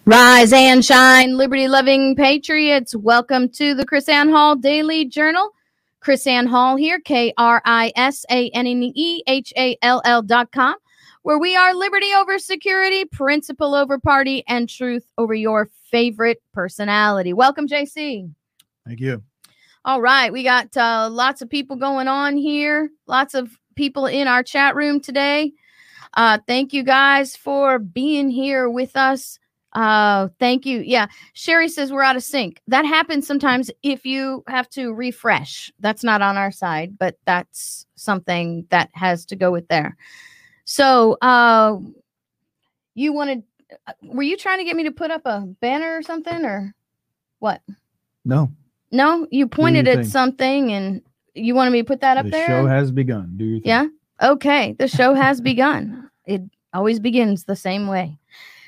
Rise and shine, liberty-loving patriots. Welcome to the KrisAnne Hall Daily Journal. KrisAnne Hall here, KrisAnnehall.com, where we are liberty over security, principle over party, and truth over your favorite personality. Welcome, JC. Thank you. All right, we got lots of people going on here, lots of people in our chat room today. Thank you guys for being here with us. Thank you. Yeah. Sherry says we're out of sync. That happens sometimes if you have to refresh. That's not on our side, but that's something that has to go with there. So, you wanted, were you trying to get me to put up a banner or something or what? No, you pointed at something and you wanted me to put that up there. The show has begun. Do you think? Yeah. Okay. The show has begun. It always begins the same way.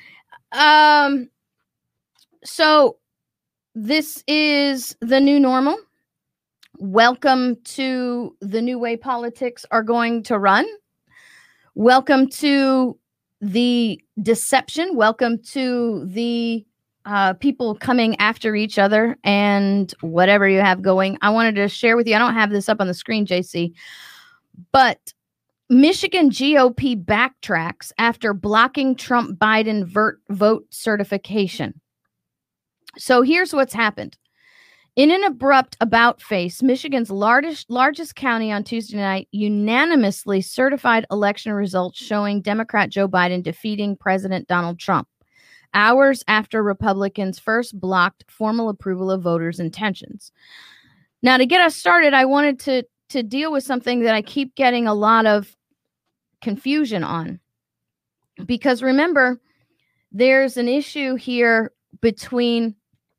So this is the new normal. Welcome to the new way politics are going to run. Welcome to the deception. Welcome to the people coming after each other and whatever you have going. I wanted to share with you. I don't have this up on the screen, JC, but Michigan GOP backtracks after blocking Trump-Biden vote certification. So here's what's happened. In an abrupt about-face, Michigan's largest county on Tuesday night unanimously certified election results showing Democrat Joe Biden defeating President Donald Trump, hours after Republicans first blocked formal approval of voters' intentions. Now, to get us started, I wanted to deal with something that I keep getting a lot of confusion on, because remember, there's an issue here between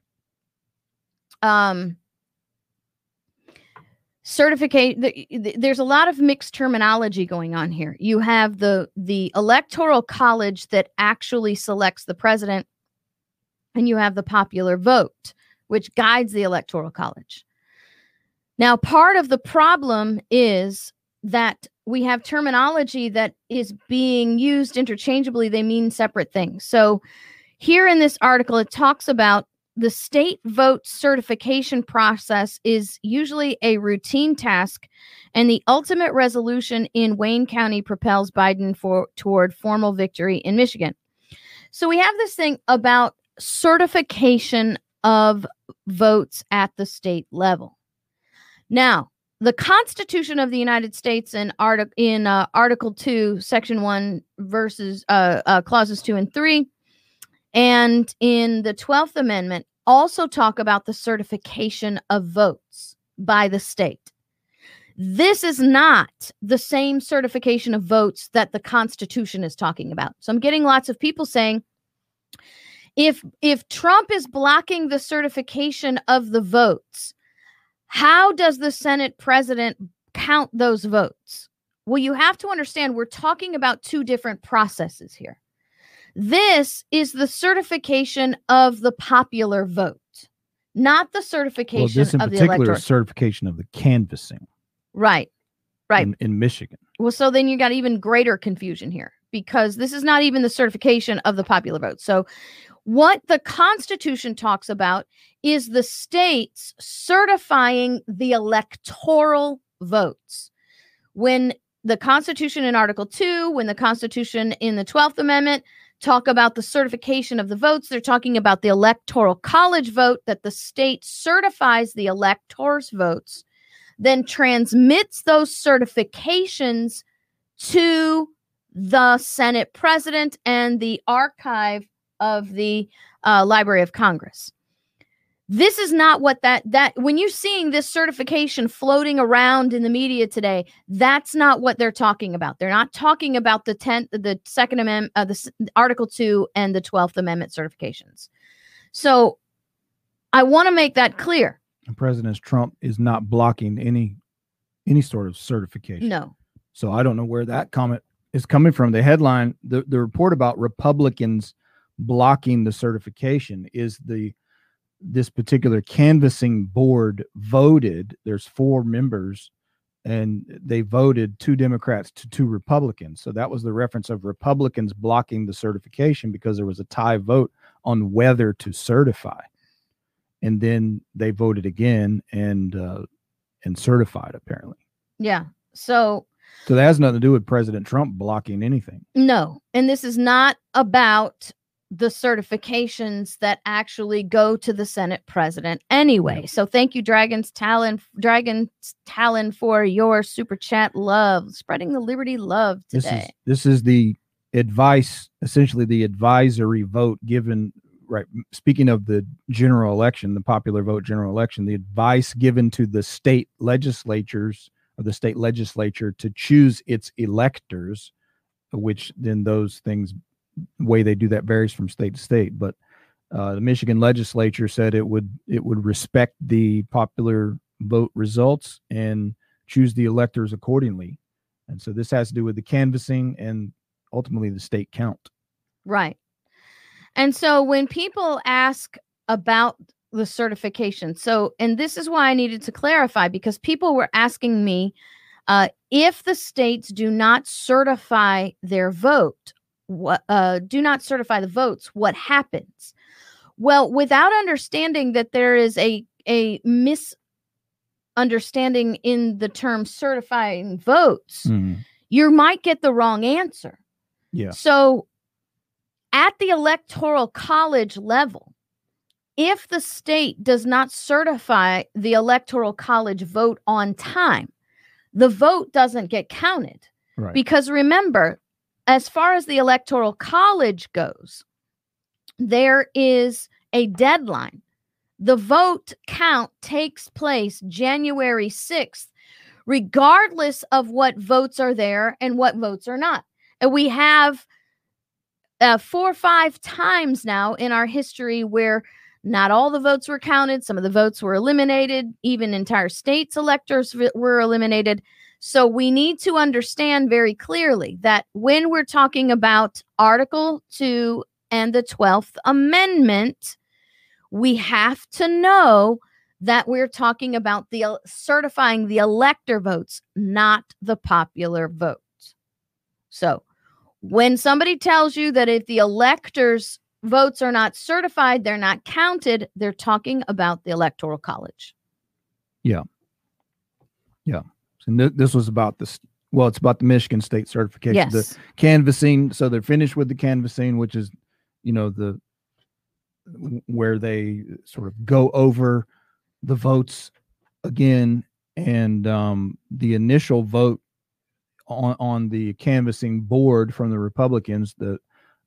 certificate. There's a lot of mixed terminology going on here. You have the electoral college that actually selects the president, and you have the popular vote, which guides the electoral college. Now, part of the problem is that we have terminology that is being used interchangeably. They mean separate things. So here in this article, it talks about the state vote certification process is usually a routine task, and the ultimate resolution in Wayne County propels Biden toward formal victory in Michigan. So we have this thing about certification of votes at the state level. Now, the Constitution of the United States in Article 2, Section 1, verses clauses 2 and 3, and in the 12th Amendment also talk about the certification of votes by the state. This is not the same certification of votes that the Constitution is talking about. So I'm getting lots of people saying, if Trump is blocking the certification of the votes, how does the Senate president count those votes? Well, you have to understand we're talking about two different processes here. This is the certification of the popular vote, not the certification of the electorate. This in particular is certification of the canvassing. Right. In Michigan. Well, so then you got even greater confusion here, because this is not even the certification of the popular vote. So what the Constitution talks about is the states certifying the electoral votes. When the Constitution in Article 2, when the Constitution in the 12th Amendment talk about the certification of the votes, they're talking about the electoral college vote that the state certifies the electors' votes, then transmits those certifications to the Senate president and the archive of the Library of Congress. This is not what that when you're seeing this certification floating around in the media today, that's not what they're talking about. They're not talking about the Second Amendment, the Article 2 and the 12th Amendment certifications. So I want to make that clear. And President Trump is not blocking any sort of certification. No. So I don't know where that comment is coming from. The headline, the report about Republicans blocking the certification is this particular canvassing board voted. There's 4 members, and they voted 2 Democrats to 2 Republicans. So that was the reference of Republicans blocking the certification because there was a tie vote on whether to certify, and then they voted again and certified, apparently. Yeah. So that has nothing to do with President Trump blocking anything. No, and this is not about the certifications that actually go to the Senate president anyway. So thank you, Dragon's Talon, for your super chat love, spreading the liberty love today. This is the advice, essentially the advisory vote given, right? Speaking of the general election, the popular vote general election, the advice given to the state legislatures or the state legislature to choose its electors, which then those things, way they do that varies from state to state. But the Michigan legislature said it would respect the popular vote results and choose the electors accordingly. And so this has to do with the canvassing and ultimately the state count. Right. And so when people ask about the certification, and this is why I needed to clarify, because people were asking me, if the states do not certify their vote, do not certify the votes, what happens? Well, without understanding that there is a misunderstanding in the term certifying votes, you might get the wrong answer. Yeah. So at the Electoral College level, if the state does not certify the Electoral College vote on time, the vote doesn't get counted. Right. Because remember, as far as the Electoral College goes, there is a deadline. The vote count takes place January 6th, regardless of what votes are there and what votes are not. And we have 4 or 5 times now in our history where not all the votes were counted. Some of the votes were eliminated. Even entire states' electors were eliminated. So we need to understand very clearly that when we're talking about Article 2 and the 12th Amendment, we have to know that we're talking about the certifying the elector votes, not the popular vote. So when somebody tells you that if the electors' votes are not certified, they're not counted, they're talking about the Electoral College. Yeah. Yeah. And this was about it's about the Michigan state certification, yes. The canvassing. So they're finished with the canvassing, which is, where they sort of go over the votes again. And the initial vote on the canvassing board from the Republicans, the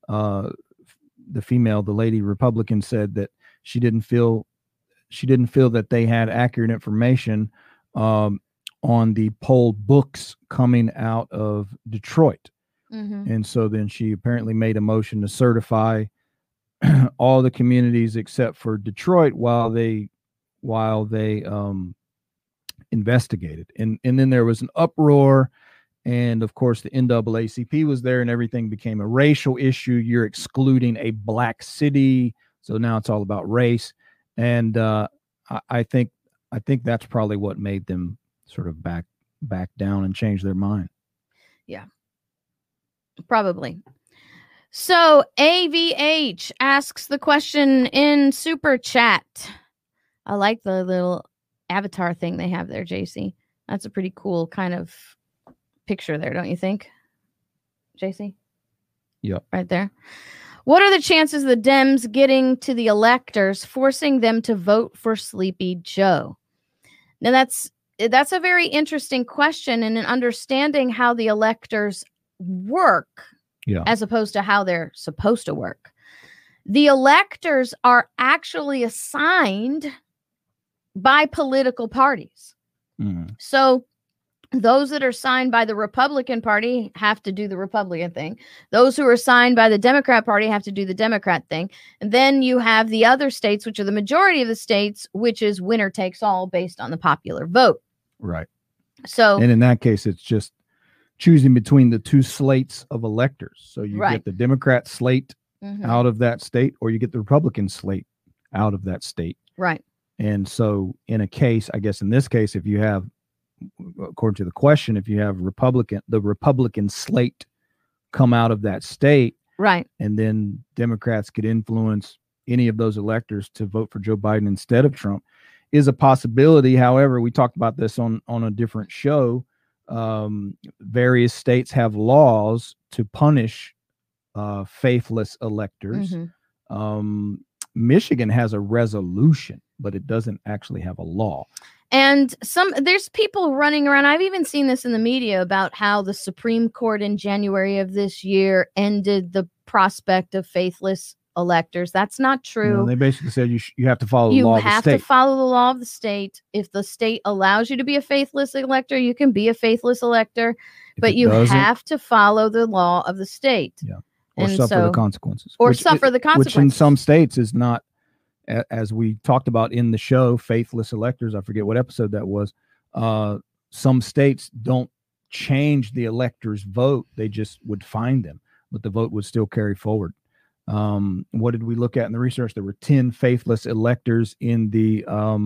lady Republican said that she didn't feel that they had accurate information on the poll books coming out of Detroit. Mm-hmm. And so then she apparently made a motion to certify all the communities except for Detroit while they investigated. And then there was an uproar. And of course, the NAACP was there and everything became a racial issue. You're excluding a black city. So now it's all about race. And I think that's probably what made them sort of back down and change their mind. Yeah, probably. So AVH asks the question in Super Chat. I like the little avatar thing they have there, JC. That's a pretty cool kind of picture there, don't you think, JC? Yep. Right there. What are the chances of the Dems getting to the electors, forcing them to vote for Sleepy Joe? Now, that's a very interesting question, and in understanding how the electors work, as opposed to how they're supposed to work. The electors are actually assigned by political parties. Mm. So those that are signed by the Republican Party have to do the Republican thing. Those who are signed by the Democrat Party have to do the Democrat thing. And then you have the other states, which are the majority of the states, which is winner takes all based on the popular vote. Right. So, and in that case, it's just choosing between the two slates of electors. So you get the Democrat slate out of that state, or you get the Republican slate out of that state. Right. And so in a case, I guess in this case, if you have, according to the question, if you have the Republican slate come out of that state, right, and then Democrats could influence any of those electors to vote for Joe Biden instead of Trump is a possibility. However, we talked about this on a different show. Various states have laws to punish faithless electors. Mhm. Michigan has a resolution, but it doesn't actually have a law. And there's people running around. I've even seen this in the media about how the Supreme Court in January of this year ended the prospect of faithless electors. That's not true. No, they basically said you have to follow the law of the state. You have to follow the law of the state. If the state allows you to be a faithless elector, you can be a faithless elector, but you have to follow the law of the state. Yeah. Or suffer the consequences. Which in some states is not, as we talked about in the show, faithless electors. I forget what episode that was. Some states don't change the elector's vote. They just would fine them, but the vote would still carry forward. What did we look at in the research? There were 10 faithless electors in the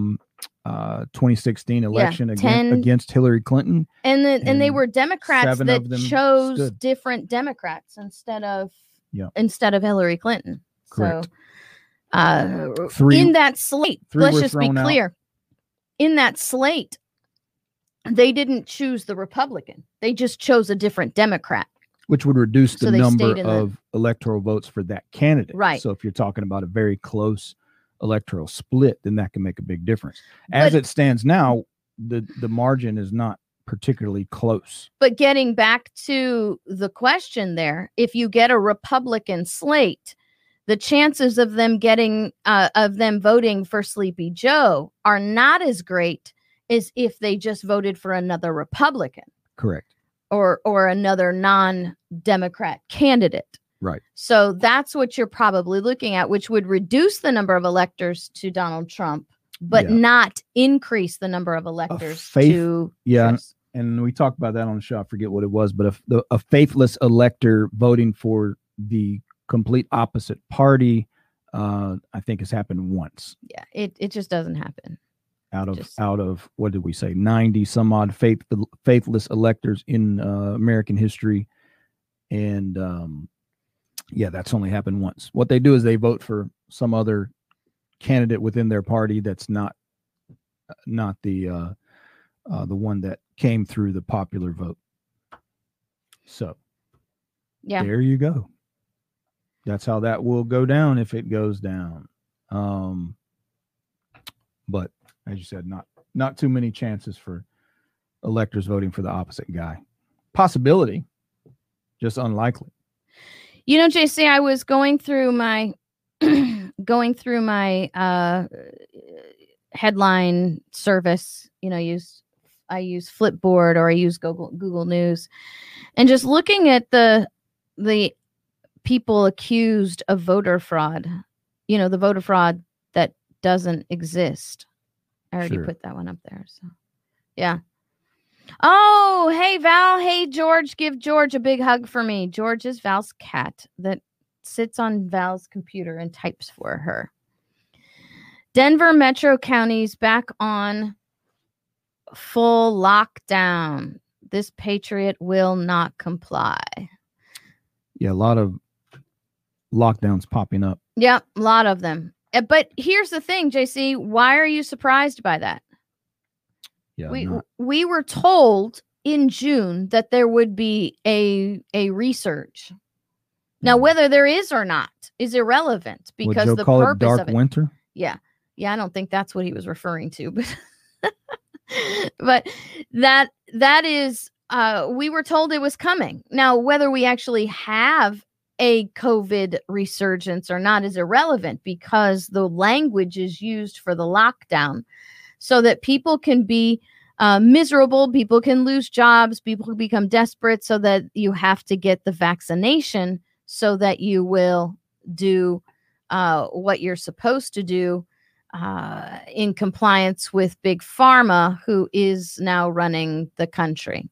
2016 election against Hillary Clinton. And they were Democrats that chose different Democrats instead of Hillary Clinton. Correct. So in that slate, let's just be clear. In that slate, they didn't choose the Republican. They just chose a different Democrat. Which would reduce the number of electoral votes for that candidate. Right. So if you're talking about a very close electoral split, then that can make a big difference. As it stands now, the margin is not particularly close. But getting back to the question there, if you get a Republican slate, the chances of them voting for Sleepy Joe are not as great as if they just voted for another Republican. Correct. Or another non-Democrat candidate. Right. So that's what you're probably looking at, which would reduce the number of electors to Donald Trump, but not increase the number of electors to Chris. And we talked about that on the show. I forget what it was, but a faithless elector voting for the complete opposite party, I think has happened once. Yeah, it just doesn't happen. Out of what did we say, 90 some odd faithless electors in American history, and that's only happened once. What they do is they vote for some other candidate within their party that's not the one that came through the popular vote. So there you go. That's how that will go down if it goes down. But as you said, not too many chances for electors voting for the opposite guy. Possibility, just unlikely. You know, JC, I was going through my headline service. You know, I use Flipboard or I use Google News, and just looking at the people accused of voter fraud. You know, the voter fraud that doesn't exist. I already put that one up there. So, yeah. Oh, hey, Val. Hey, George. Give George a big hug for me. George is Val's cat that sits on Val's computer and types for her. Denver metro counties back on full lockdown. This patriot will not comply. Yeah, a lot of lockdowns popping up. Yeah, a lot of them. But here's the thing, JC. Why are you surprised by that? Yeah, we were told in June that there would be a resurge. Now, whether there is or not is irrelevant because the purpose of it. Winter? Yeah, I don't think that's what he was referring to, but that is we were told it was coming. Now, whether we actually have a COVID resurgence or not is irrelevant because the language is used for the lockdown so that people can be miserable, people can lose jobs, people can become desperate, so that you have to get the vaccination so that you will do what you're supposed to do in compliance with Big Pharma, who is now running the country.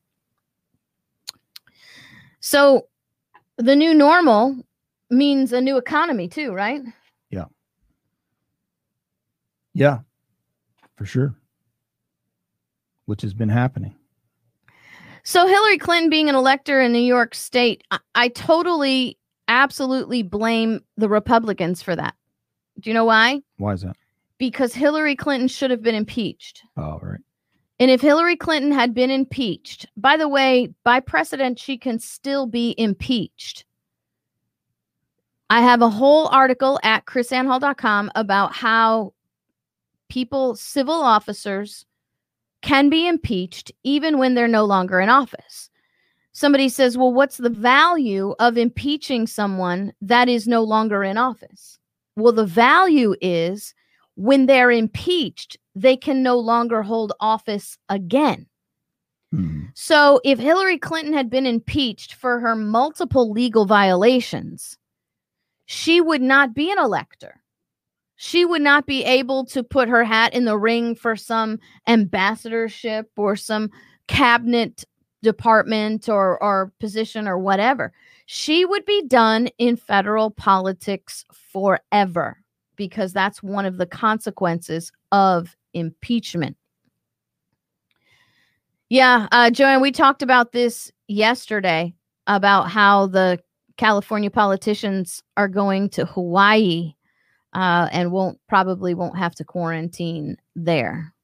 So the new normal means a new economy too, right? Yeah. Yeah, for sure. Which has been happening. So Hillary Clinton being an elector in New York State, I totally, absolutely blame the Republicans for that. Do you know why? Why is that? Because Hillary Clinton should have been impeached. Oh, right. And if Hillary Clinton had been impeached, by the way, by precedent, she can still be impeached. I have a whole article at chrisanhall.com about how people, civil officers, can be impeached even when they're no longer in office. Somebody says, well, what's the value of impeaching someone that is no longer in office? Well, the value is when they're impeached, they can no longer hold office again. Mm-hmm. So if Hillary Clinton had been impeached for her multiple legal violations, she would not be an elector. She would not be able to put her hat in the ring for some ambassadorship or some cabinet department or position or whatever. She would be done in federal politics forever, because that's one of the consequences of impeachment. Yeah, Joanne, we talked about this yesterday, about how the California politicians are going to Hawaii and won't have to quarantine there.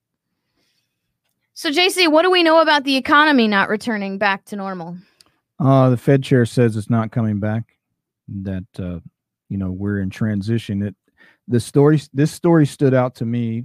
So, JC, what do we know about the economy not returning back to normal? The Fed chair says it's not coming back, that, we're in transition. This story stood out to me,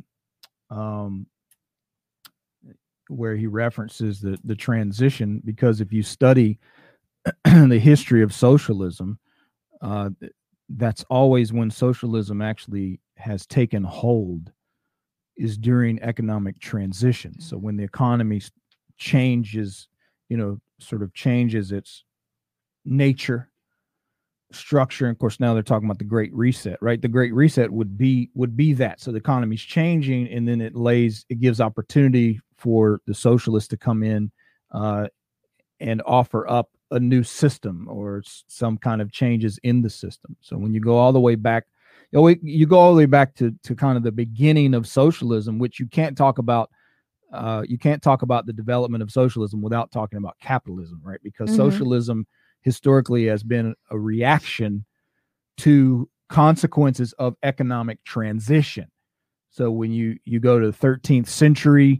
where he references the transition, because if you study the history of socialism, that's always when socialism actually has taken hold, is during economic transition. So when the economy changes, sort of changes its nature, structure, and of course now they're talking about the Great Reset, right? The Great Reset would be that. So the economy's changing, and then it gives opportunity for the socialists to come in and offer up a new system or some kind of changes in the system. So when you go all the way back, you go all the way back to kind of the beginning of socialism, which you can't talk about. You can't talk about the development of socialism without talking about capitalism, right? Because socialism historically has been a reaction to consequences of economic transition. So when you go to the 13th century,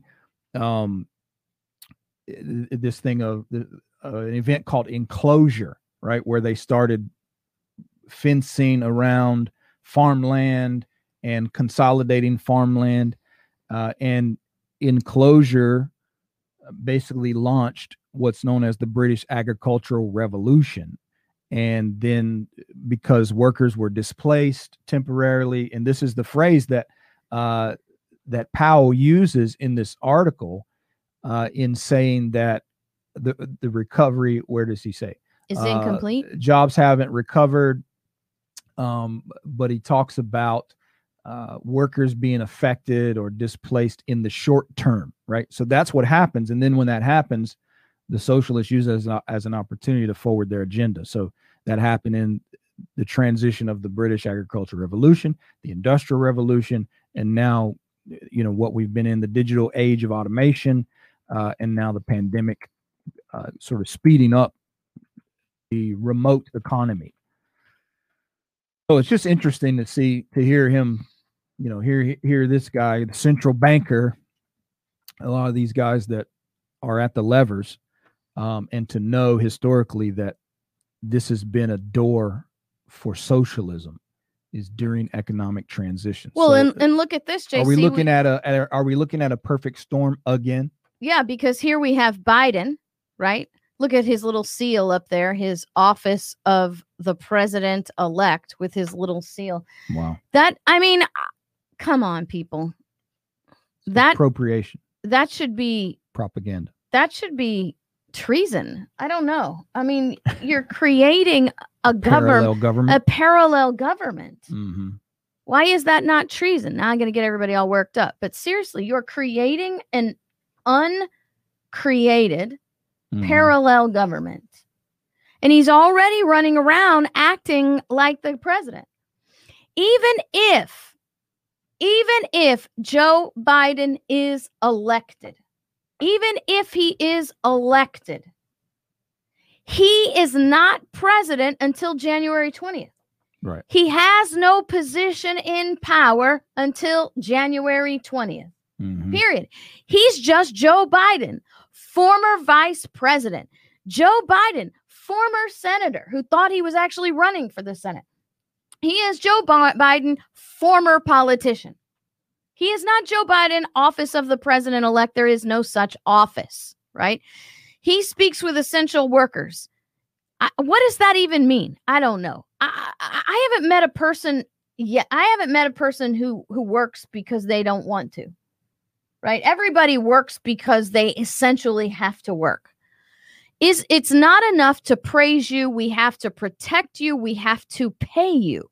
this thing of an event called enclosure, right, where they started fencing around farmland and consolidating farmland, and enclosure basically launched what's known as the British Agricultural Revolution. And then because workers were displaced temporarily, and this is the phrase that that Powell uses in this article, in saying that the recovery, where does he say? Is incomplete. Jobs haven't recovered, but he talks about workers being affected or displaced in the short term, right? So that's what happens. And then when that happens, the socialists use it as an opportunity to forward their agenda. So that happened in the transition of the British Agricultural Revolution, the Industrial Revolution, and now, what we've been in, the digital age of automation, and now the pandemic, sort of speeding up the remote economy. So it's just interesting to hear him, hear this guy, the central banker, a lot of these guys that are at the levers, and to know historically that this has been a door for socialism, is during economic transition. Well, so, and look at this, JC. Are we looking at a perfect storm again? Yeah, because here we have Biden, right? Look at his little seal up there, his office of the president-elect with his little seal. Wow. Come on, people. That appropriation. That should be propaganda. That should be treason. I don't know. I mean, you're creating a parallel government. A parallel government. Mm-hmm. Why is that not treason? Now I'm going to get everybody all worked up. But seriously, you're creating an uncreated parallel government. And he's already running around acting like the president. Even if Joe Biden is elected, even if he is elected, he is not president until January 20th. Right. He has no position in power until January 20th. Mhm. Period. He's just Joe Biden, former vice president. Joe Biden, former senator who thought he was actually running for the Senate. He is Joe Biden, former politician. He is not Joe Biden, office of the president-elect. There is no such office, right? He speaks with essential workers. What does that even mean? I don't know. I haven't met a person yet. I haven't met a person who works because they don't want to, right? Everybody works because they essentially have to work. It's not enough to praise you. We have to protect you. We have to pay you.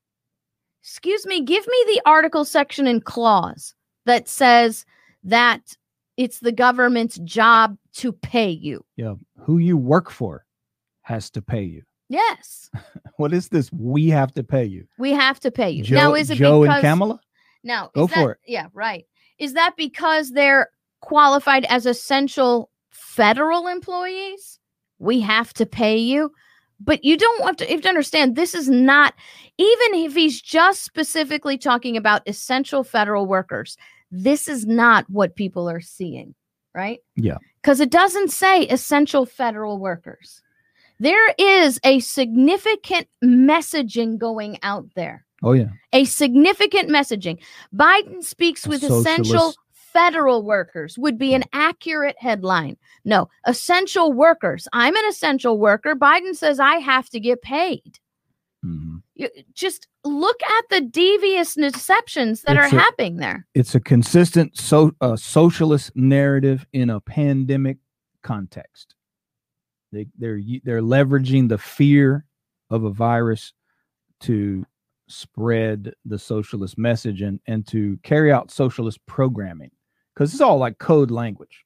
Excuse me, give me the article, section, and clause that says that it's the government's job to pay you. Yeah. Who you work for has to pay you. Yes. What is this? We have to pay you. We have to pay you. Joe, now, is it Joe because, and Kamala? Now, go for it. Yeah, right. Is that because they're qualified as essential federal employees? We have to pay you. But you have to understand, this is not, even if he's just specifically talking about essential federal workers, this is not what people are seeing, right? Yeah. Because it doesn't say essential federal workers. There is a significant messaging going out there. Oh, yeah. A significant messaging. Biden speaks with essential federal workers would be an accurate headline. No, essential workers. I'm an essential worker. Biden says I have to get paid. Mm-hmm. Just look at the devious deceptions that are happening there. It's a consistent socialist narrative in a pandemic context. They're leveraging the fear of a virus to spread the socialist message and to carry out socialist programming, because it's all like code language.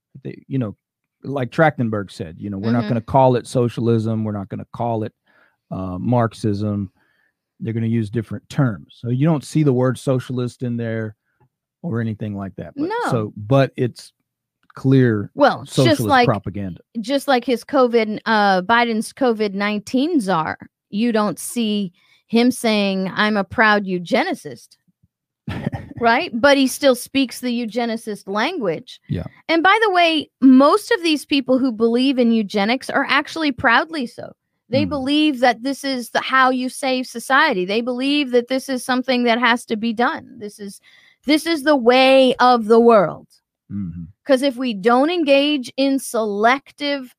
Like Trachtenberg said, we're not going to call it socialism. We're not going to call it Marxism. They're going to use different terms. So you don't see the word socialist in there or anything like that. But it's clear. Well, socialist just like propaganda. Just like his Biden's COVID-19 czar, you don't see him saying, I'm a proud eugenicist, right? But he still speaks the eugenicist language. Yeah. And by the way, most of these people who believe in eugenics are actually proudly so. They believe that this is how you save society. They believe that this is something that has to be done. This is the way of the world. Because if we don't engage in selective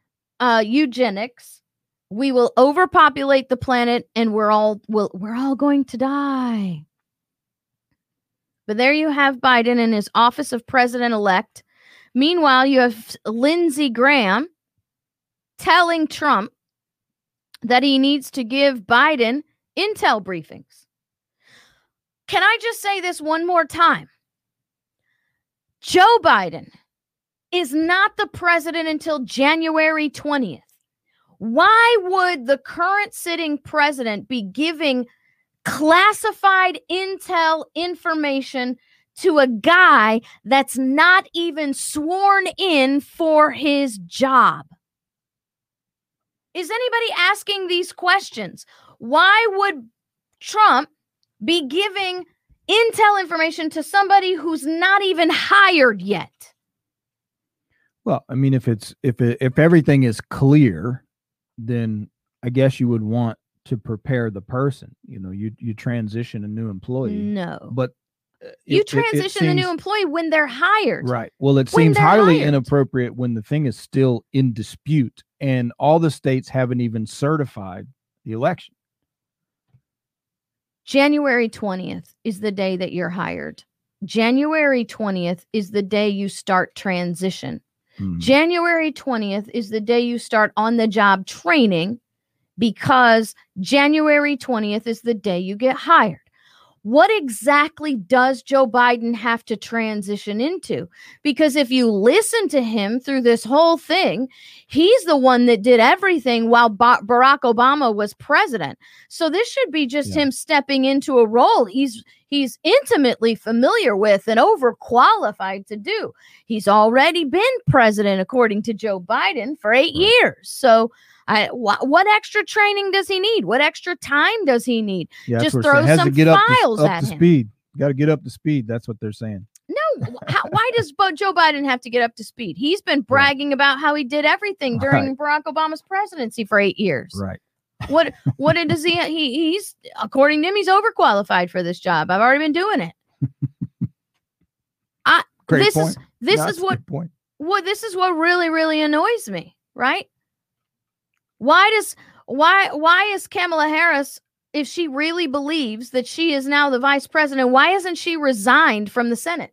eugenics, we will overpopulate the planet, and we're all going to die. But there you have Biden in his office of president-elect. Meanwhile, you have Lindsey Graham telling Trump that he needs to give Biden intel briefings. Can I just say this one more time? Joe Biden is not the president until January 20th. Why would the current sitting president be giving classified intel information to a guy that's not even sworn in for his job? Is anybody asking these questions? Why would Trump be giving intel information to somebody who's not even hired yet? Well, I mean, if everything is clear, then I guess you would want to prepare the person. You transition a new employee. No, but you transition a new employee when they're hired. Right. Well, it seems highly inappropriate when the thing is still in dispute and all the states haven't even certified the election. January 20th is the day that you're hired. January 20th is the day you start transition. January 20th is the day you start on-the-job training, because January 20th is the day you get hired. What exactly does Joe Biden have to transition into? Because if you listen to him through this whole thing, he's the one that did everything while Barack Obama was president. So this should be just him stepping into a role. He's he's intimately familiar with and overqualified to do. He's already been president, according to Joe Biden, for 8 years. So what extra training does he need? What extra time does he need? Just throw some files at him. Speed. Got to get up to speed. That's what they're saying. No, why does Joe Biden have to get up to speed? He's been bragging about how he did everything during Barack Obama's presidency for 8 years. Right. What does he's according to him, he's overqualified for this job. I've already been doing it. This is what really, really annoys me, right? Why is Kamala Harris, if she really believes that she is now the vice president, why hasn't she resigned from the Senate?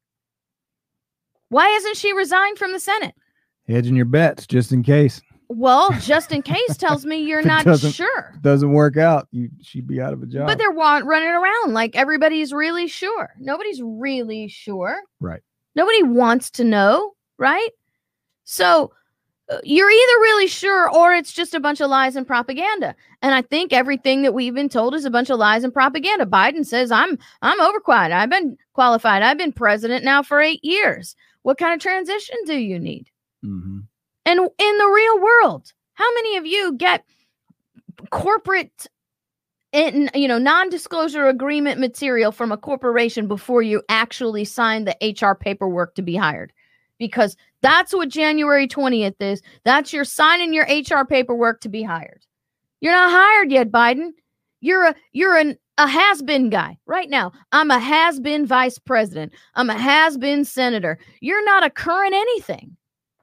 Why hasn't she resigned from the Senate? Hedging your bets just in case. Well, just in case tells me you're not sure. Doesn't work out, she'd be out of a job. But they're running around like everybody's really sure. Nobody's really sure. Right. Nobody wants to know, right? So you're either really sure or it's just a bunch of lies and propaganda. And I think everything that we've been told is a bunch of lies and propaganda. Biden says, I'm overqualified. I've been qualified. I've been president now for 8 years. What kind of transition do you need? Mm-hmm. And in the real world, how many of you get corporate non-disclosure agreement material from a corporation before you actually sign the HR paperwork to be hired? Because that's what January 20th is. That's your signing your HR paperwork to be hired. You're not hired yet, Biden. You're a has-been guy right now. I'm a has-been vice president. I'm a has-been senator. You're not a current anything.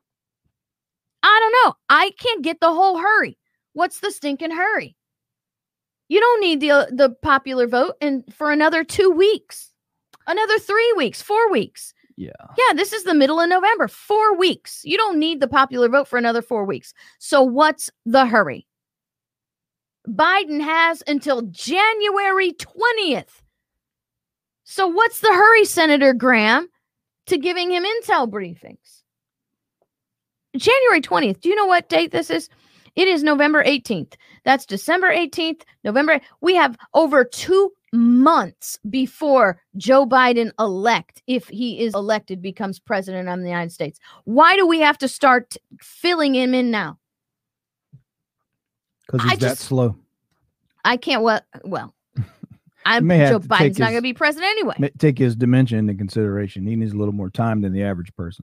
I don't know. I can't get the whole hurry. What's the stinking hurry? You don't need the popular vote for another 2 weeks, another 3 weeks, 4 weeks. Yeah, this is the middle of November. 4 weeks. You don't need the popular vote for another 4 weeks. So what's the hurry? Biden has until January 20th. So what's the hurry, Senator Graham, to giving him intel briefings? January 20th. Do you know what date this is? It is November 18th. That's December 18th, November. We have over 2 months before Joe Biden if he is elected, becomes president of the United States. Why do we have to start filling him in now? Because he's that slow. I can't. Well, Joe Biden's not going to be president anyway. Take his dementia into consideration. He needs a little more time than the average person.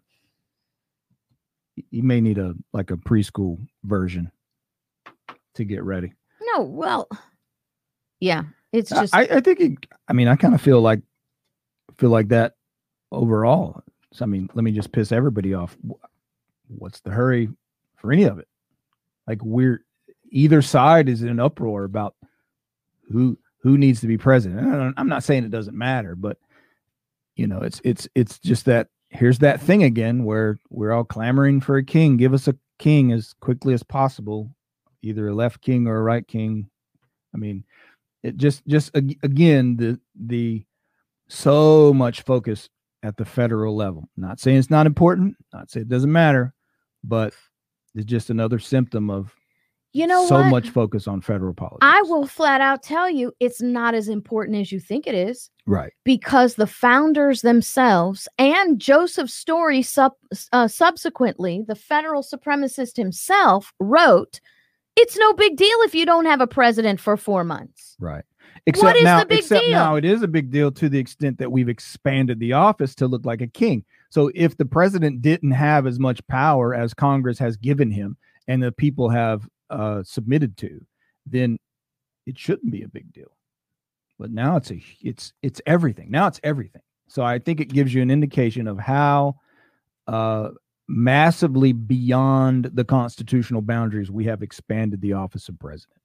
He may need a preschool version to get ready. No, well, yeah, it's just. I think. I kind of feel like that overall. So, let me just piss everybody off. What's the hurry for any of it? Either side is in an uproar about who needs to be president. I'm not saying it doesn't matter, but it's just that here's that thing again where we're all clamoring for a king. Give us a king as quickly as possible, either a left king or a right king. It just again the so much focus at the federal level. Not saying it's not important, not saying it doesn't matter, but it's just another symptom of so much focus on federal politics. I will flat out tell you it's not as important as you think it is. Right. Because the founders themselves and Joseph Story subsequently, the federal supremacist himself, wrote, it's no big deal if you don't have a president for 4 months. Right. What is the big deal? Now it is a big deal to the extent that we've expanded the office to look like a king. So if the president didn't have as much power as Congress has given him and the people have submitted to, then it shouldn't be a big deal. But now it's everything. Now it's everything. So I think it gives you an indication of how massively beyond the constitutional boundaries we have expanded the office of president.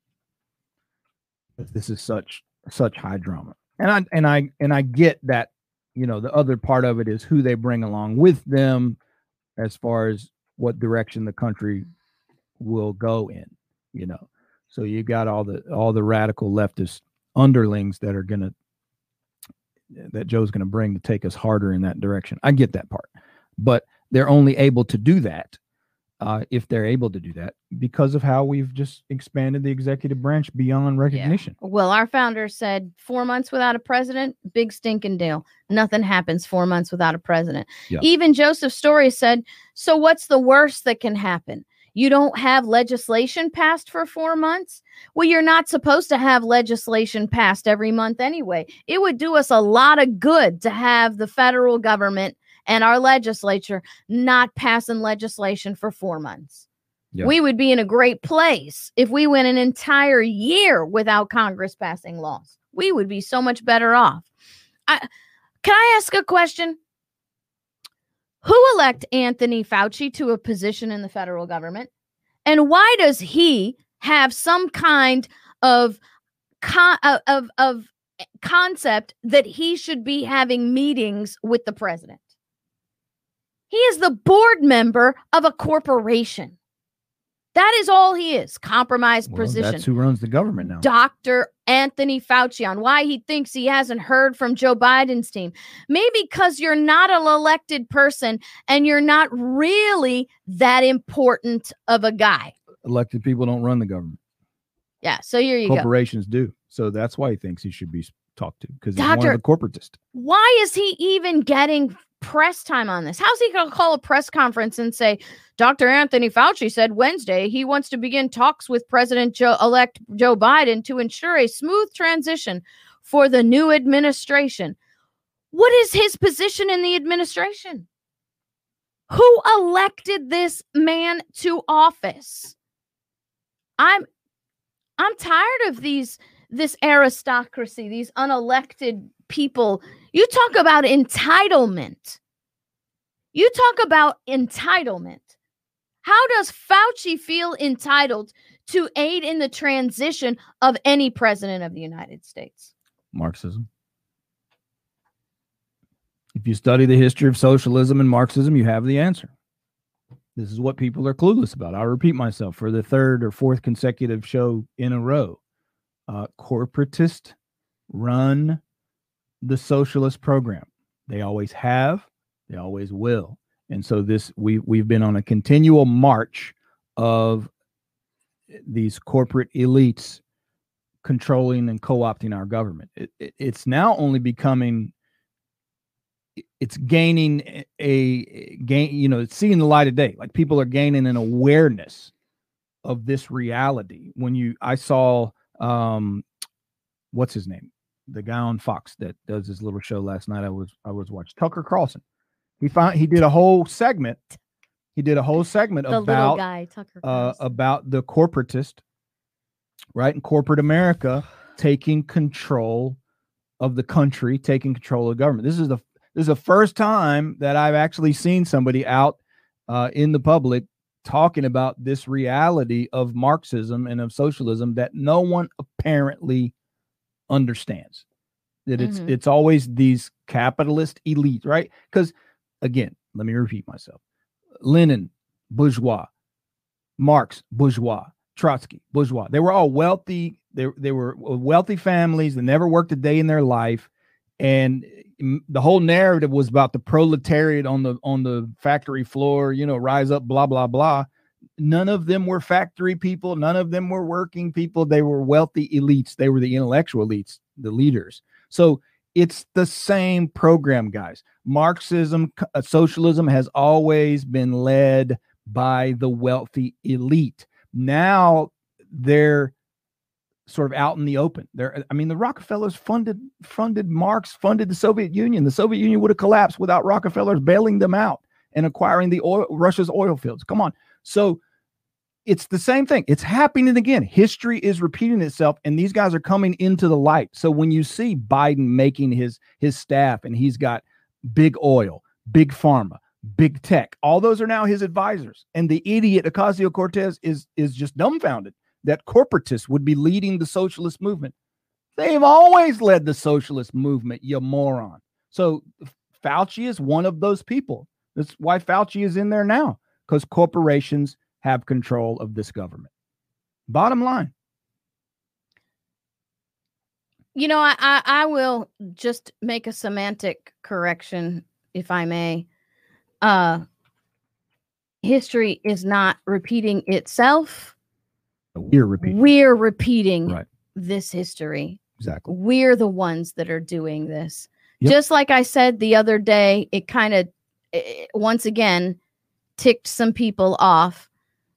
This is such high drama. And I get that, the other part of it is who they bring along with them as far as what direction the country will go in, So you got all the radical leftist underlings that Joe's going to bring to take us harder in that direction. I get that part, but they're only able to do that if they're able to do that, because of how we've just expanded the executive branch beyond recognition. Yeah. Well, our founder said 4 months without a president, big stinking deal. Nothing happens 4 months without a president. Yeah. Even Joseph Story said, so what's the worst that can happen? You don't have legislation passed for 4 months? Well, you're not supposed to have legislation passed every month anyway. It would do us a lot of good to have the federal government and our legislature not passing legislation for 4 months. Yeah. We would be in a great place if we went an entire year without Congress passing laws. We would be so much better off. Can I ask a question? Who elected Anthony Fauci to a position in the federal government? And why does he have some kind of concept that he should be having meetings with the president? He is the board member of a corporation. That is all he is. Compromised position. That's who runs the government now. Dr. Anthony Fauci, on why he thinks he hasn't heard from Joe Biden's team. Maybe because you're not an elected person and you're not really that important of a guy. Elected people don't run the government. Yeah, so here you go. Corporations do. So that's why he thinks he should be talked to, because he's one of the corporatists. Why is he even getting press time on this? How's he going to call a press conference and say, Dr. Anthony Fauci said Wednesday he wants to begin talks with President-elect Joe Biden to ensure a smooth transition for the new administration? What is his position in the administration? Who elected this man to office? I'm tired of this aristocracy, these unelected people. You talk about entitlement. How does Fauci feel entitled to aid in the transition of any president of the United States? Marxism. If you study the history of socialism and Marxism, you have the answer. This is what people are clueless about. I'll repeat myself for the third or fourth consecutive show in a row. Corporatists run the socialist program. They always have, they always will. And so we've been on a continual march of these corporate elites controlling and co-opting our government. It's now only becoming, it's gaining it's seeing the light of day. Like, people are gaining an awareness of this reality. I saw, what's his name? The guy on Fox that does this little show last night. I was watching Tucker Carlson. He did a whole segment. About guy, Tucker Carlson. About the corporatist, right? And corporate America taking control of the country, taking control of the government. This is the first time that I've actually seen somebody out in the public talking about this reality of Marxism and of socialism that no one apparently understands. That it's always these capitalist elites, right? Because, again, let me repeat myself. Lenin, bourgeois. Marx, bourgeois. Trotsky, bourgeois. They were all wealthy. They were wealthy families that never worked a day in their life. And the whole narrative was about the proletariat on the factory floor, rise up, blah, blah, blah. None of them were factory people. None of them were working people. They were wealthy elites. They were the intellectual elites, the leaders. So it's the same program, guys. Marxism, socialism has always been led by the wealthy elite. Now they're sort of out in the open. The Rockefellers funded Marx, funded the Soviet Union. The Soviet Union would have collapsed without Rockefellers bailing them out and acquiring Russia's oil fields. Come on. So it's the same thing. It's happening again. History is repeating itself, and these guys are coming into the light. So when you see Biden making his staff, and he's got big oil, big pharma, big tech, all those are now his advisors. And the idiot Ocasio-Cortez is just dumbfounded that corporatists would be leading the socialist movement. They've always led the socialist movement, you moron. So Fauci is one of those people. That's why Fauci is in there now, because corporations have control of this government. Bottom line. I will just make a semantic correction, if I may. history is not repeating itself. We're repeating. We're repeating Right. this history. Exactly. We're the ones that are doing this. Yep. Just like I said the other day, it kind of, once again, ticked some people off.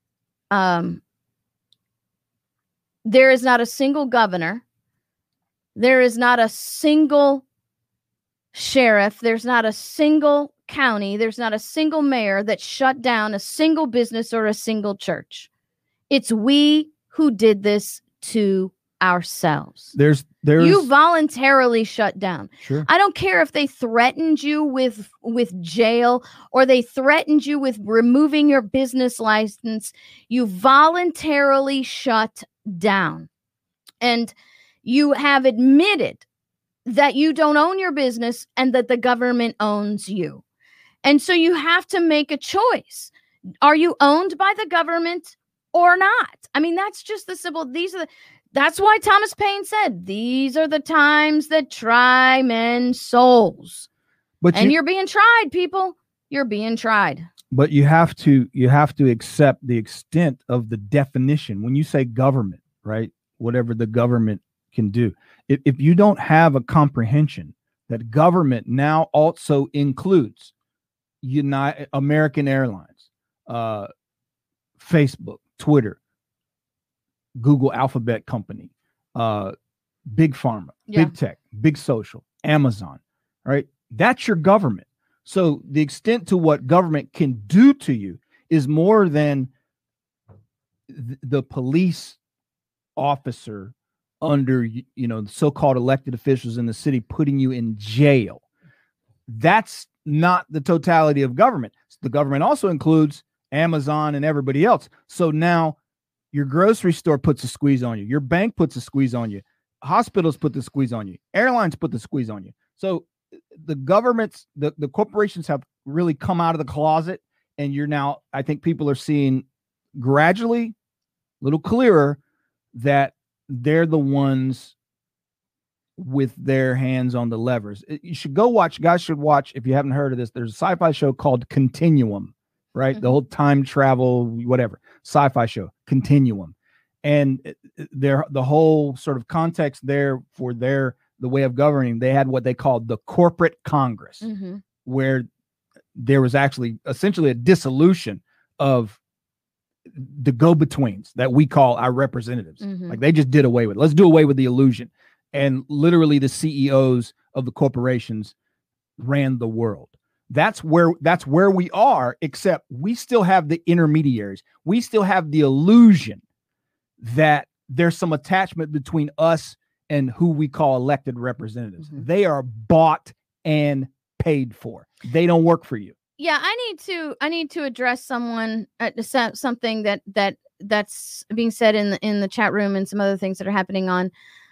There is not a single governor. There is not a single sheriff. There's not a single county. There's not a single mayor that shut down a single business or a single church. It's we who did this to ourselves. There's You voluntarily shut down. Sure. I don't care if they threatened you with jail or they threatened you with removing your business license. You voluntarily shut down. And you have admitted that you don't own your business and that the government owns you. And so you have to make a choice. Are you owned by the government or not? I mean, that's just the simple. That's why Thomas Paine said, these are the times that try men's souls. And you're being tried, people. You're being tried. But you have to accept the extent of the definition. When you say government, right? Whatever the government can do. If you don't have a comprehension that government now also includes American Airlines, Facebook, Twitter, Google Alphabet Company, Big Pharma, Big Tech, Big Social, Amazon, right? That's your government. So the extent to what government can do to you is more than the police officer under, the so-called elected officials in the city putting you in jail. That's not the totality of government. The government also includes Amazon and everybody else. So now your grocery store puts a squeeze on you. Your bank puts a squeeze on you. Hospitals put the squeeze on you. Airlines put the squeeze on you. So the governments, the corporations have really come out of the closet, and you're now, I think people are seeing gradually, a little clearer, that they're the ones with their hands on the levers. You should go watch, guys should watch, if you haven't heard of this, there's a sci-fi show called Continuum, right? Mm-hmm. The whole time travel, whatever, sci-fi show, Continuum. And the whole sort of context there for the way of governing, they had what they called the corporate Congress, mm-hmm. where there was actually essentially a dissolution of the go-betweens that we call our representatives. Mm-hmm. Like they just did away with it. Let's do away with the illusion. And literally the CEOs of the corporations ran the world. That's where we are, except we still have the intermediaries. We still have the illusion that there's some attachment between us and who we call elected representatives. Mm-hmm. They are bought and paid for. They don't work for you. Yeah, I need to address something that's being said in the chat room and some other things that are happening on.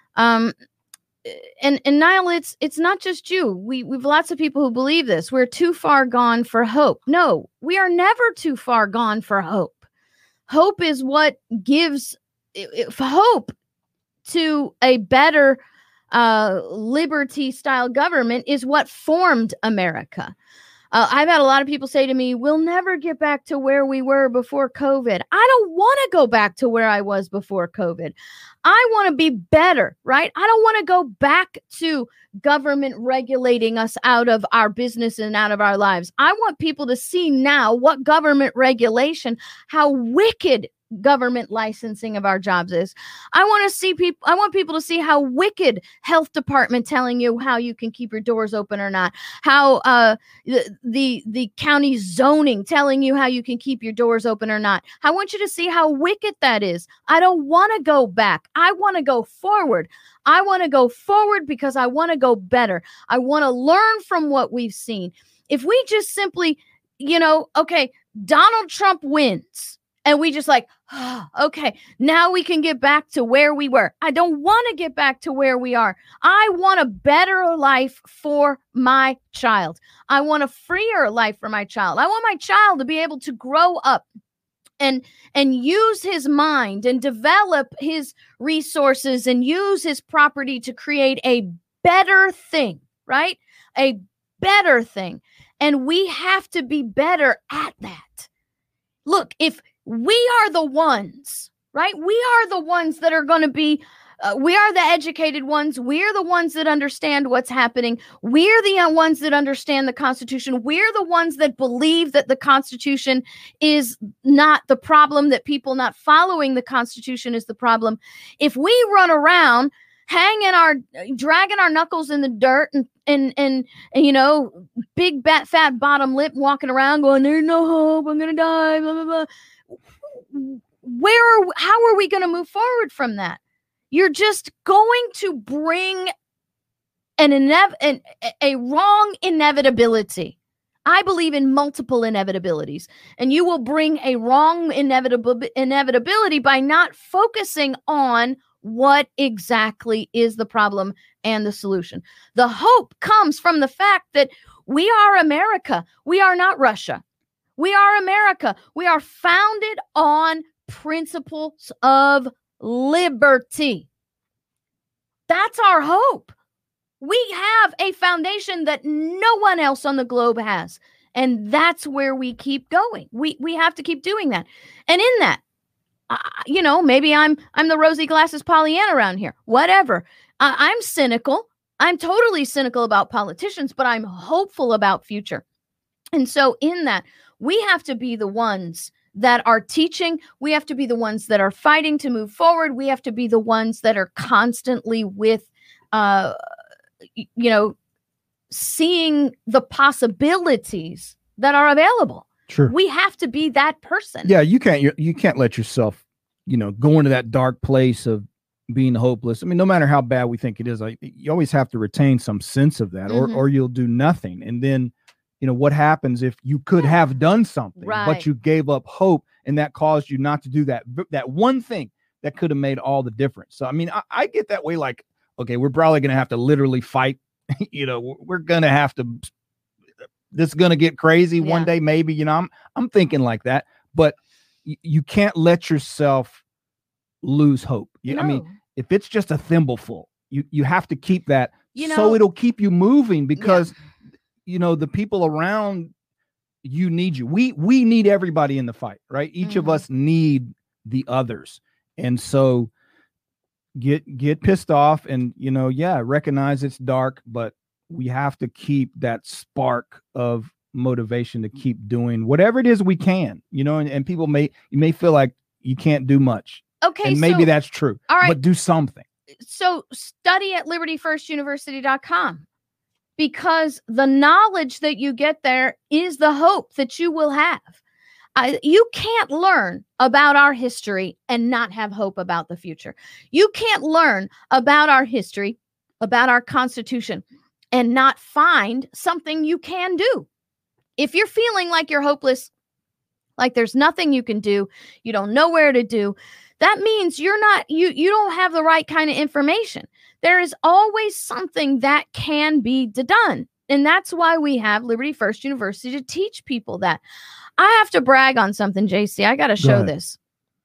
And Niall, it's not just you. We've lots of people who believe this. We're too far gone for hope. No, we are never too far gone for hope. Hope is what gives hope to a better liberty style government is what formed America. I've had a lot of people say to me, we'll never get back to where we were before COVID. I don't want to go back to where I was before COVID. I want to be better, right? I don't want to go back to government regulating us out of our business and out of our lives. I want people to see now what government regulation, how wicked government licensing of our jobs is. I want people to see how wicked health department telling you how you can keep your doors open or not, how the county zoning telling you how you can keep your doors open or not. I want you to see how wicked that is. I don't want to go back. I want to go forward. I want to go forward because I want to go better. I want to learn from what we've seen. If we just simply, okay, Donald Trump wins. And we just okay, now we can get back to where we were. I don't want to get back to where we are. I want a better life for my child. I want a freer life for my child. I want my child to be able to grow up and use his mind and develop his resources and use his property to create a better thing, right? A better thing. And we have to be better at that. Look, if we are the ones, right? We are the ones that are going to be, we are the educated ones. We're the ones that understand what's happening. We're the ones that understand the Constitution. We're the ones that believe that the Constitution is not the problem, that people not following the Constitution is the problem. If we run around dragging our knuckles in the dirt and you know, big fat bottom lip walking around going, there's no hope, I'm gonna die, blah blah blah. How are we going to move forward from that? You're just going to bring a wrong inevitability. I believe in multiple inevitabilities, and you will bring a wrong inevitability by not focusing on what exactly is the problem and the solution. The hope comes from the fact that we are America. We are not Russia. We are America. We are founded on principles of liberty. That's our hope. We have a foundation that no one else on the globe has. And that's where we keep going. We have to keep doing that. And in that, you know, maybe I'm the rosy glasses Pollyanna around here. Whatever. I'm cynical. I'm totally cynical about politicians, but I'm hopeful about future. And so in that, we have to be the ones that are teaching. We have to be the ones that are fighting to move forward. We have to be the ones that are constantly with, you know, seeing the possibilities that are available. Sure. We have to be that person. Yeah, you can't let yourself, you know, go into that dark place of being hopeless. I mean, no matter how bad we think it is, you always have to retain some sense of that, or you'll do nothing. And then, you know, what happens if you could have done something, but you gave up hope, and that caused you not to do that one thing that could have made all the difference. So, I mean, I get that way. Like, okay, we're probably going to have to literally fight. You know, we're going to have to. This is going to get crazy one day, maybe. You know, I'm thinking like that, but you can't let yourself lose hope. No. I mean, if it's just a thimbleful, you have to keep that, so it'll keep you moving, because you know, the people around you need you. We need everybody in the fight, right? Each of us need the others, and so get pissed off, and you know, recognize it's dark, but we have to keep that spark of motivation to keep doing whatever it is we can, you know, and people you may feel like you can't do much. Okay. And maybe that's true. All right. But do something. So study at libertyfirstuniversity.com, because the knowledge that you get there is the hope that you will have. You can't learn about our history and not have hope about the future. You can't learn about our history, about our Constitution, and not find something you can do. If you're feeling like you're hopeless, like there's nothing you can do, you don't know where to do, that means you don't have the right kind of information. There is always something that can be done. And that's why we have Liberty First University to teach people that. I have to brag on something, JC. I got to show this.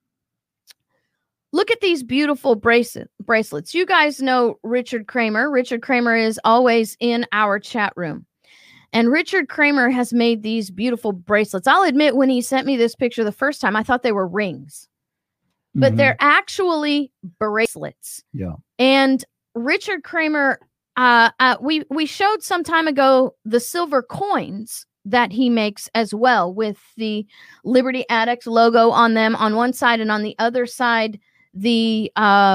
Look at these beautiful bracelets. You guys know Richard Kramer. Richard Kramer is always in our chat room. And Richard Kramer has made these beautiful bracelets. I'll admit, when he sent me this picture the first time, I thought they were rings. But they're actually bracelets. Yeah. And Richard Kramer, we showed some time ago the silver coins that he makes as well, with the Liberty Addict logo on them on one side, and on the other side, the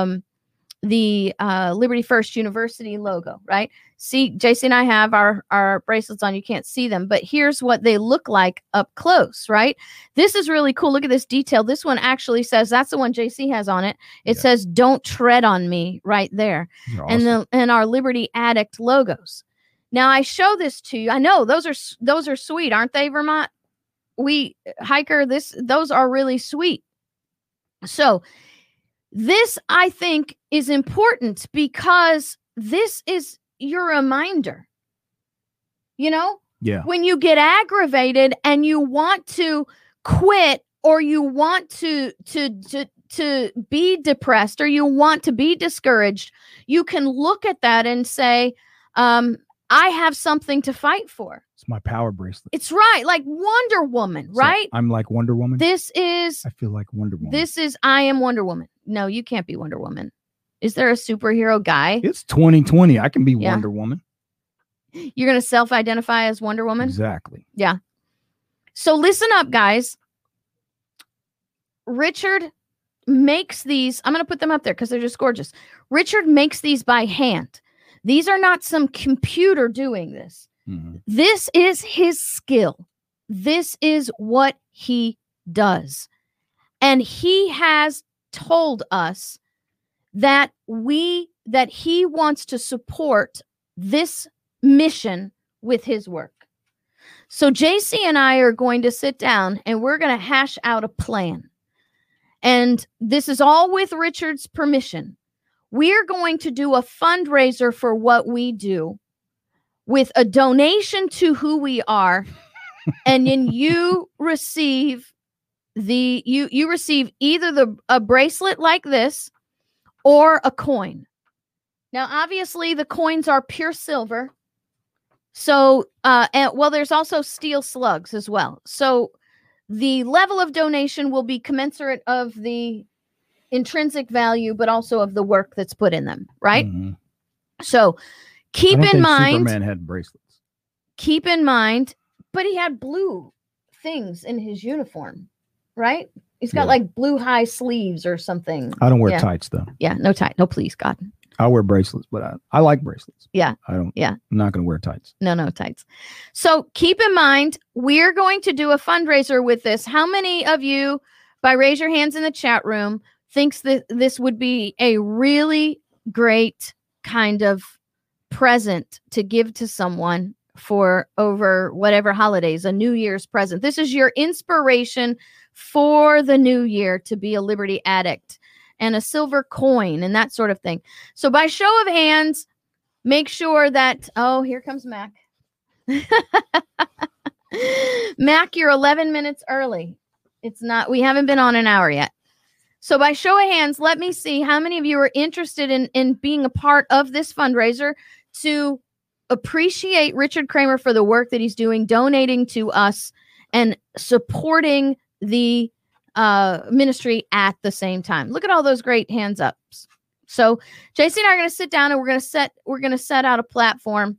Liberty First University logo, right? See, JC and I have our bracelets on. You can't see them, but here's what they look like up close, right? This is really cool. Look at this detail. This one actually says, that's the one JC has on it. It says, "Don't tread on me," right there. Awesome. And our Liberty Addict logos. Now I show this to you. I know those are sweet, aren't they, Vermont? Those are really sweet. So this, I think, is important, because this is your reminder. You know? Yeah. When you get aggravated and you want to quit, or you want to be depressed, or you want to be discouraged, you can look at that and say, I have something to fight for. It's my power bracelet. It's right. Like Wonder Woman, So right? I'm like Wonder Woman. I feel like Wonder Woman. I am Wonder Woman. No, you can't be Wonder Woman. Is there a superhero guy? It's 2020. I can be Wonder Woman. You're going to self-identify as Wonder Woman? Exactly. Yeah. So listen up, guys. Richard makes these. I'm going to put them up there because they're just gorgeous. Richard makes these by hand. These are not some computer doing this. Mm-hmm. This is his skill. This is what he does. And he has told us that he wants to support this mission with his work. So JC and I are going to sit down and we're going to hash out a plan. And this is all with Richard's permission. We're going to do a fundraiser for what we do with a donation to who we are. And then you receive you receive either a bracelet like this or a coin. Now, obviously, the coins are pure silver. So, there's also steel slugs as well. So the level of donation will be commensurate of the intrinsic value, but also of the work that's put in them, right? Mm-hmm. So keep in mind, Superman had bracelets. Keep in mind, but he had blue things in his uniform, right? He's got like blue high sleeves or something. I don't wear tights though. Yeah, no tight. No, please, God. I wear bracelets, but I like bracelets. Yeah. I don't. Yeah. I'm not going to wear tights. No tights. So keep in mind, we're going to do a fundraiser with this. How many of you, by raise your hands in the chat room, thinks that this would be a really great kind of present to give to someone for over whatever holidays, a New Year's present? This is your inspiration for the new year to be a Liberty addict and a silver coin and that sort of thing. So by show of hands, make sure that, here comes Mac. Mac, you're 11 minutes early. We haven't been on an hour yet. So by show of hands, let me see how many of you are interested in being a part of this fundraiser to appreciate Richard Kramer for the work that he's doing, donating to us and supporting the ministry at the same time. Look at all those great hands ups. So JC and I are going to sit down and we're going to set out a platform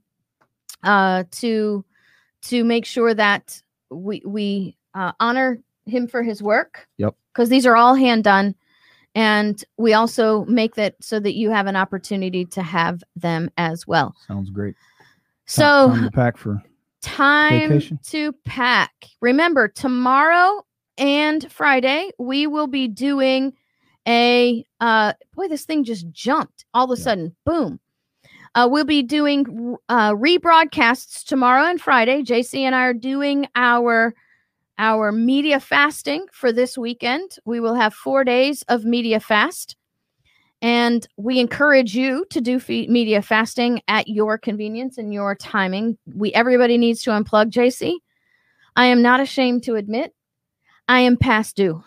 to make sure that we honor him for his work. Yep. Because these are all hand done. And we also make that so that you have an opportunity to have them as well. Sounds great. So time to pack for vacation. To pack. Remember, tomorrow and Friday, we will be doing this thing just jumped all of a sudden. Boom. We'll be doing rebroadcasts tomorrow and Friday. JC and I are doing our media fasting for this weekend. We will have 4 days of media fast. And we encourage you to do media fasting at your convenience and your timing. Everybody needs to unplug, JC. I am not ashamed to admit I am past due.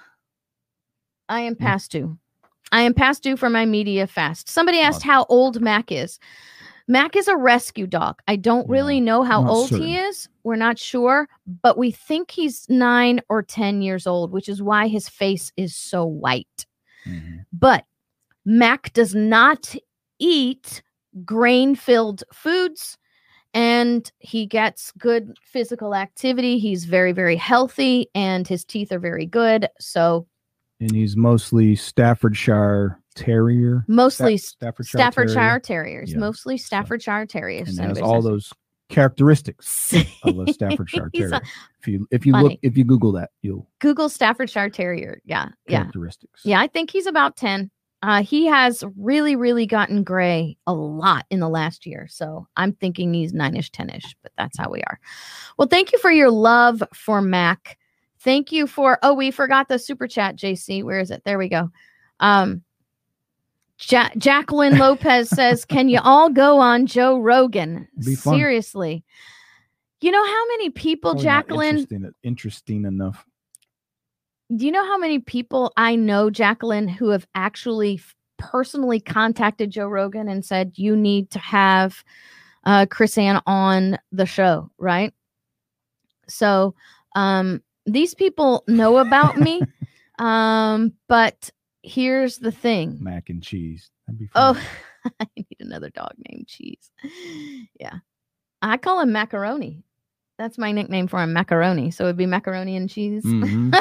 I am past due for my media fast. Somebody asked how old Mac is. Mac is a rescue dog. I don't really know how old he is. We're not sure, but we think he's 9 or 10 years old, which is why his face is so white. Mm-hmm. But Mac does not eat grain-filled foods, and he gets good physical activity. He's very, very healthy, and his teeth are very good. And he's mostly Staffordshire Terrier. Mostly Staffordshire Terriers. Yeah. Mostly Staffordshire Terriers. And has all those characteristics of a Staffordshire Terrier. If you Google that, you'll Google Staffordshire Terrier. Yeah. Characteristics. Yeah, I think he's about 10. He has really, really gotten gray a lot in the last year. So I'm thinking he's 9-ish, 10-ish, but that's how we are. Well, thank you for your love for Mac. Thank you for, we forgot the super chat, JC. Where is it? There we go. Jacqueline Lopez says, can you all go on Joe Rogan? Seriously. You know how many people, Jacqueline? Interesting enough. Do you know how many people I know, Jacqueline, who have actually personally contacted Joe Rogan and said, you need to have KrisAnne on the show, right? So these people know about me, but here's the thing. Mac and cheese. That'd be fun. Oh, I need another dog named Cheese. Yeah. I call him Macaroni. That's my nickname for him, Macaroni. So it'd be macaroni and cheese. Mhm.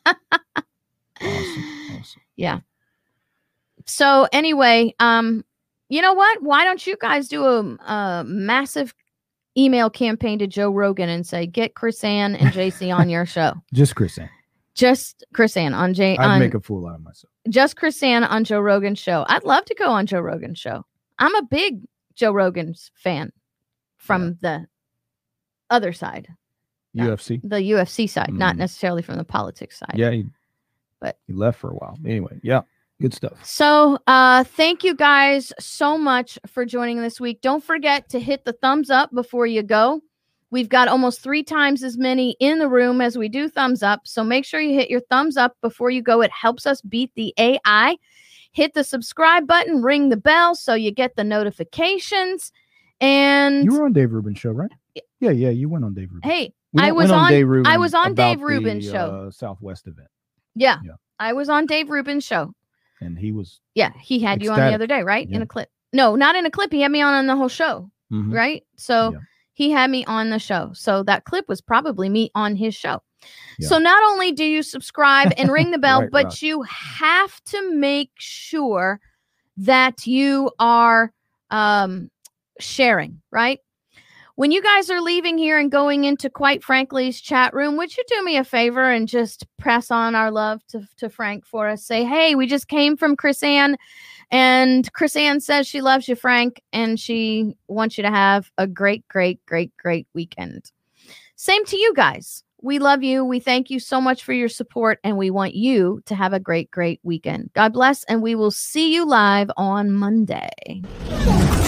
Awesome. Yeah. So anyway, you know what? Why don't you guys do a massive email campaign to Joe Rogan and say, get KrisAnne and JC on your show? Just KrisAnne. Just KrisAnne on I'd make a fool out of myself. Just KrisAnne on Joe Rogan's show. I'd love to go on Joe Rogan's show. I'm a big Joe Rogan's fan from the other side. UFC? The UFC side, not necessarily from the politics side. Yeah, he left for a while. Anyway, yeah, good stuff. So thank you guys so much for joining this week. Don't forget to hit the thumbs up before you go. We've got almost 3 times as many in the room as we do thumbs up. So make sure you hit your thumbs up before you go. It helps us beat the AI. Hit the subscribe button, ring the bell so you get the notifications. And you were on Dave Rubin's show, right? Yeah, you went on Dave Rubin. Hey, I was on Dave Rubin's show. Southwest event. Yeah, I was on Dave Rubin's show. And he was he had you on the other day, right? In a clip. No, not in a clip. He had me on the whole show, right? So he had me on the show. So that clip was probably me on his show. Yeah. So not only do you subscribe and ring the bell, but you have to make sure that you are sharing, right? When you guys are leaving here and going into Quite Frankly's chat room, would you do me a favor and just press on our love to Frank for us? Say, hey, we just came from KrisAnne, and KrisAnne says she loves you, Frank, and she wants you to have a great, great, great, great weekend. Same to you guys. We love you. We thank you so much for your support, and we want you to have a great, great weekend. God bless, and we will see you live on Monday.